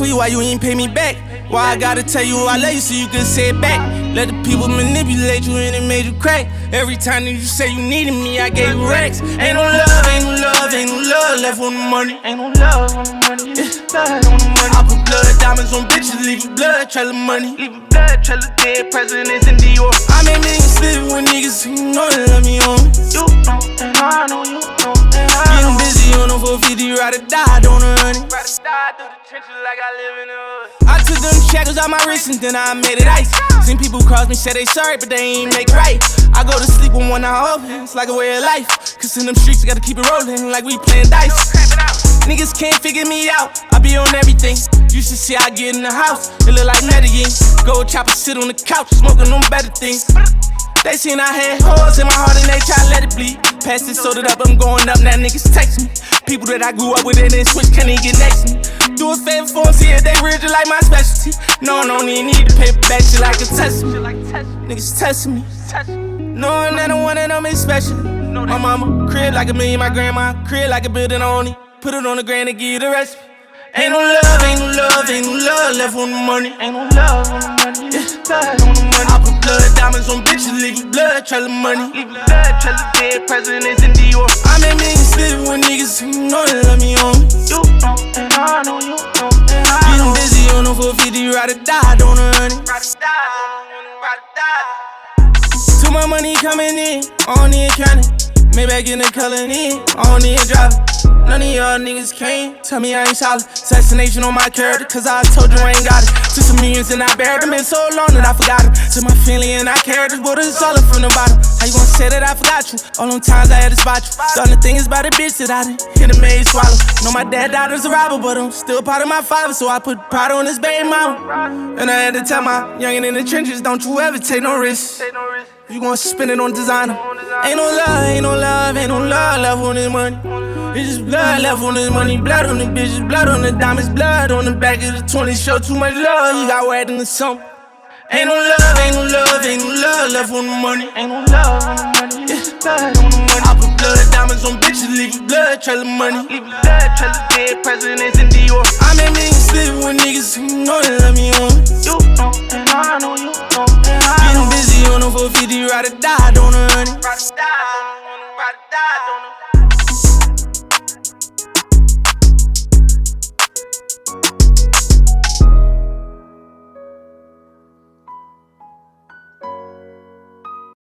for you, why you ain't pay me back? Why I gotta tell you I love you so you can say it back? Let the people manipulate you and it made you crack. Every time that you say you needed me, I gave you racks. Ain't no love, ain't no love, ain't no love left on the money. Ain't no love on the money, blood on the money. I put blood diamonds on bitches, leave a blood trail of money. Leave a blood trail of dead presidents in Dior. I make niggas slip with niggas who know they love me on. You know, and I know you know. Getting busy on them 450, ride or die, don't run it. Ride or die through the trenches like I live in the hood. I took them shackles out my wrist and then I made it ice. Seen people cross me, say they sorry, but they ain't make it right. I go to sleep with one eye open, it's like a way of life. Cause in them streets, you gotta keep it rolling like we playing dice. Niggas can't figure me out, I be on everything. You should see I get in the house, it look like Medellin. Gold chopper sit on the couch, smoking on better things. They seen I had holes in my heart and they try to let it bleed. Passed it, sold it up, I'm going up, now niggas text me. People that I grew up with and then switch, can't even get next to me. Do a favor for them, see if they real, just like my specialty. No, I don't even need to pay back, shit like a test me. Niggas testing me, knowing that I'm one of them is special. My mama, crib like $1 million, my grandma, crib like a building on it. Put it on the grand and give you the recipe. Ain't no love, ain't no love, ain't no love left on the money. Ain't no love on the money, blood on the money. I put blood diamonds on bitches, leave a blood trail of money. Leave a blood trail of dead presidents in Dior. I make niggas slip with niggas who know they love me on. You know, and I know you know. Getting busy on them 450, ride or die, don't run it. Ride or die, ride or die. Too much money coming in, I don't need counting. Maybach in the color in, I don't need driving. None of y'all niggas came, tell me I ain't solid. Assassination on my character, cause I told you I ain't got it. Took some millions and I buried them, been so long that I forgot it. Took my feeling and I carried it, but it's all up from the bottom. How you gonna say that I forgot you? All them times I had to spot you. The only thing is about a bitch that I done hit a maid swallow. Know my dad died as a robber, but I'm still part of my father, so I put pride on his baby mama. And I had to tell my youngin' in the trenches, don't you ever take no risks. You gon' spend it on designer. Ain't no love, ain't no love, ain't no love left on this money. It's just blood left on this money, blood on the bitches, blood on the diamonds, blood on the back of the 20. Show too much love, you got wet in the summer. Ain't no love, ain't no love, ain't no love left on the money. Ain't no love on the money, blood on the money. I put blood diamonds on bitches, leave a blood trail of money. Leave a blood trail of dead presidents in Dior. I make niggas slip with niggas who know they love me on. You know, and I know you know. Getting busy on them 450, ride or die, don't run it. Ride or die, don't